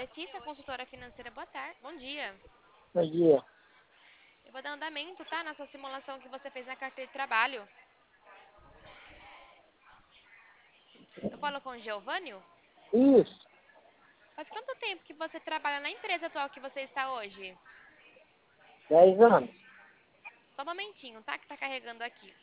Letícia, consultora financeira, boa tarde. Bom dia. Bom dia. Eu vou dar andamento, tá? Na sua simulação que você fez na carteira de trabalho. Eu falo com o Giovânio? Isso, Faz quanto tempo que você trabalha na empresa atual que você está hoje? 10 anos. Só um momentinho, tá? Que tá carregando aqui.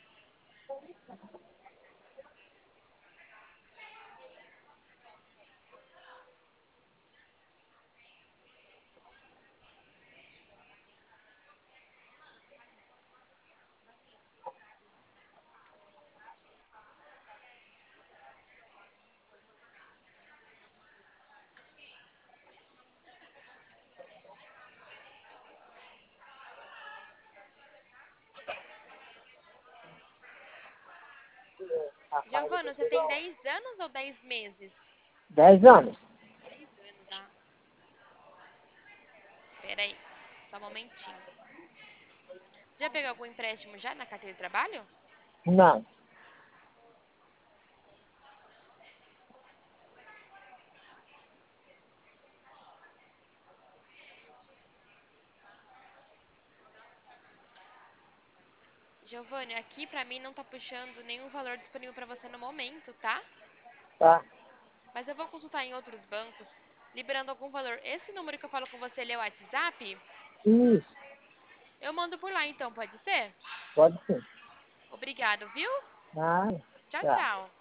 Giovânio, você tem 10 anos ou 10 meses? 10 anos. 10 anos, ah. Pera aí, só um momentinho. Você já pegou algum empréstimo já na carteira de trabalho? Não. Giovanni, aqui pra mim não tá puxando nenhum valor disponível pra você no momento, tá? Tá? Mas eu vou consultar em outros bancos, liberando algum valor. Esse número que eu falo com você, ele é o WhatsApp? Isso, Eu mando por lá então, pode ser? pode sim. Obrigado, viu? Ah, Tchau, tá. tchau.